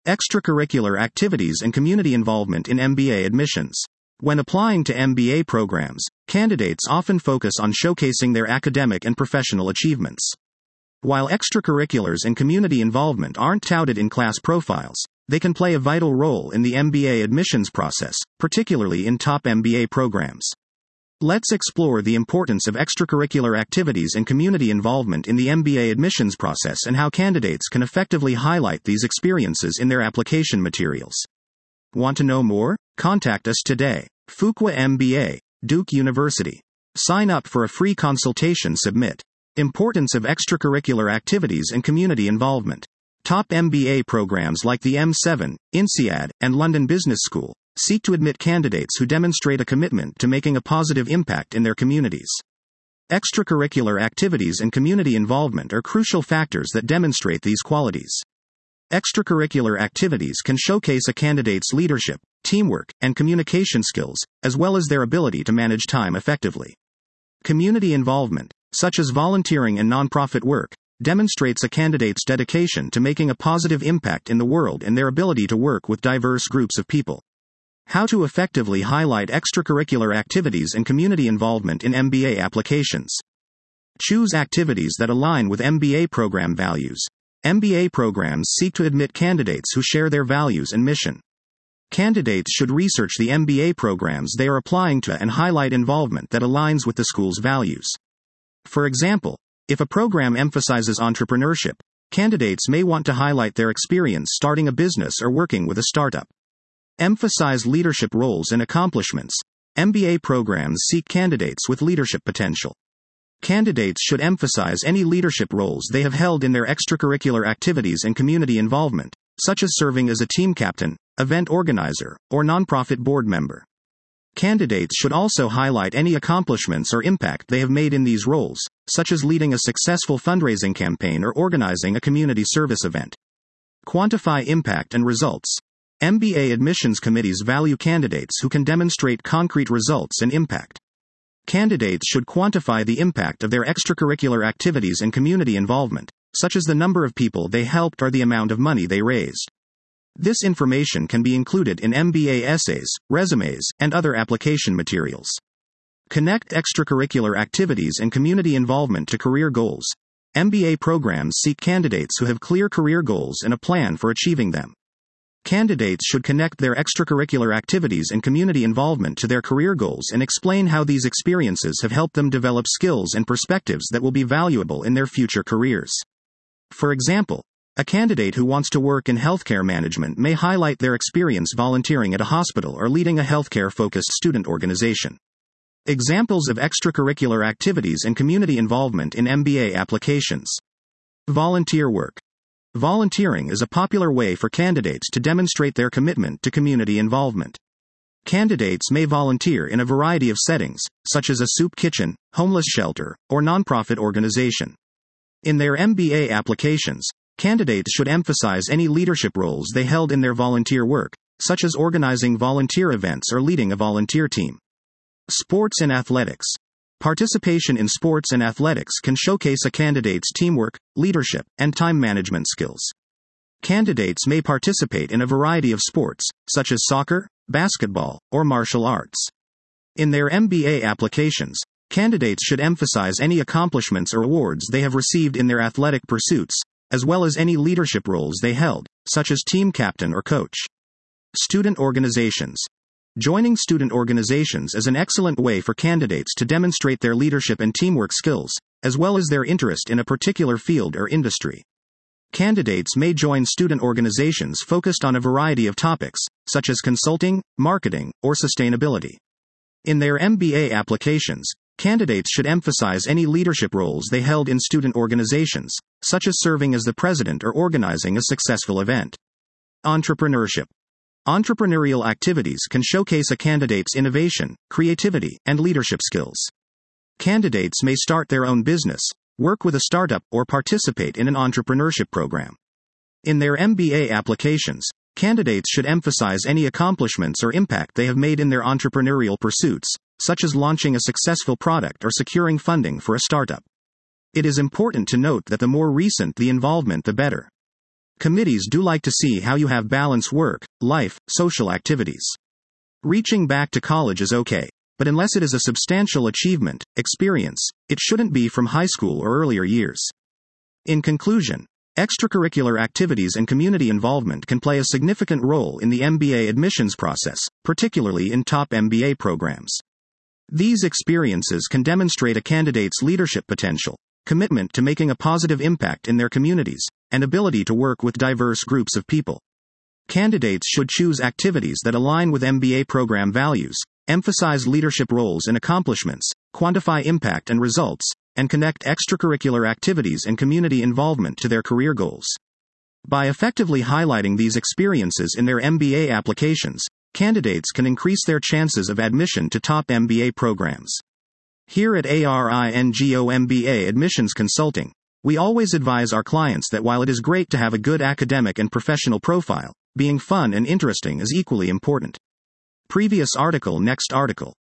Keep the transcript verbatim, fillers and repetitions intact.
Extracurricular activities and community involvement in M B A admissions. When applying to M B A programs, candidates often focus on showcasing their academic and professional achievements. While extracurriculars and community involvement aren't touted in class profiles, they can play a vital role in the M B A admissions process, particularly in top M B A programs. Let's explore the importance of extracurricular activities and community involvement in the M B A admissions process and how candidates can effectively highlight these experiences in their application materials. Want to know more? Contact us today. Fuqua M B A, Duke University. Sign up for a free consultation. Submit. Importance of extracurricular activities and community involvement. Top M B A programs like the M seven, INSEAD, and London Business School seek to admit candidates who demonstrate a commitment to making a positive impact in their communities. Extracurricular activities and community involvement are crucial factors that demonstrate these qualities. Extracurricular activities can showcase a candidate's leadership, teamwork, and communication skills, as well as their ability to manage time effectively. Community involvement, such as volunteering and nonprofit work, demonstrates a candidate's dedication to making a positive impact in the world and their ability to work with diverse groups of people. How to effectively highlight extracurricular activities and community involvement in M B A applications. Choose activities that align with M B A program values. M B A programs seek to admit candidates who share their values and mission. Candidates should research the M B A programs they are applying to and highlight involvement that aligns with the school's values. For example, if a program emphasizes entrepreneurship, candidates may want to highlight their experience starting a business or working with a startup. Emphasize leadership roles and accomplishments. M B A programs seek candidates with leadership potential. Candidates should emphasize any leadership roles they have held in their extracurricular activities and community involvement, such as serving as a team captain, event organizer, or nonprofit board member. Candidates should also highlight any accomplishments or impact they have made in these roles, such as leading a successful fundraising campaign or organizing a community service event. Quantify impact and results. M B A admissions committees value candidates who can demonstrate concrete results and impact. Candidates should quantify the impact of their extracurricular activities and community involvement, such as the number of people they helped or the amount of money they raised. This information can be included in M B A essays, resumes, and other application materials. Connect extracurricular activities and community involvement to career goals. M B A programs seek candidates who have clear career goals and a plan for achieving them. Candidates should connect their extracurricular activities and community involvement to their career goals and explain how these experiences have helped them develop skills and perspectives that will be valuable in their future careers. For example, a candidate who wants to work in healthcare management may highlight their experience volunteering at a hospital or leading a healthcare-focused student organization. Examples of extracurricular activities and community involvement in M B A applications. Volunteer work. Volunteering is a popular way for candidates to demonstrate their commitment to community involvement. Candidates may volunteer in a variety of settings, such as a soup kitchen, homeless shelter, or nonprofit organization. In their M B A applications, candidates should emphasize any leadership roles they held in their volunteer work, such as organizing volunteer events or leading a volunteer team. Sports and athletics. Participation in sports and athletics can showcase a candidate's teamwork, leadership, and time management skills. Candidates may participate in a variety of sports, such as soccer, basketball, or martial arts. In their M B A applications, candidates should emphasize any accomplishments or awards they have received in their athletic pursuits, as well as any leadership roles they held, such as team captain or coach. Student organizations. Joining student organizations is an excellent way for candidates to demonstrate their leadership and teamwork skills, as well as their interest in a particular field or industry. Candidates may join student organizations focused on a variety of topics, such as consulting, marketing, or sustainability. In their M B A applications, candidates should emphasize any leadership roles they held in student organizations, such as serving as the president or organizing a successful event. Entrepreneurship. Entrepreneurial activities can showcase a candidate's innovation, creativity, and leadership skills. Candidates may start their own business, work with a startup, or participate in an entrepreneurship program. In their M B A applications, candidates should emphasize any accomplishments or impact they have made in their entrepreneurial pursuits, such as launching a successful product or securing funding for a startup. It is important to note that the more recent the involvement, the better. Committees do like to see how you have balance work, life, social activities. Reaching back to college is okay, but unless it is a substantial achievement, experience, it shouldn't be from high school or earlier years. In conclusion, extracurricular activities and community involvement can play a significant role in the M B A admissions process, particularly in top M B A programs. These experiences can demonstrate a candidate's leadership potential, commitment to making a positive impact in their communities, and ability to work with diverse groups of people. Candidates should choose activities that align with M B A program values, emphasize leadership roles and accomplishments, quantify impact and results, and connect extracurricular activities and community involvement to their career goals. By effectively highlighting these experiences in their M B A applications, candidates can increase their chances of admission to top M B A programs. Here at ARINGO M B A Admissions Consulting, we always advise our clients that while it is great to have a good academic and professional profile, being fun and interesting is equally important. Previous article. Next article.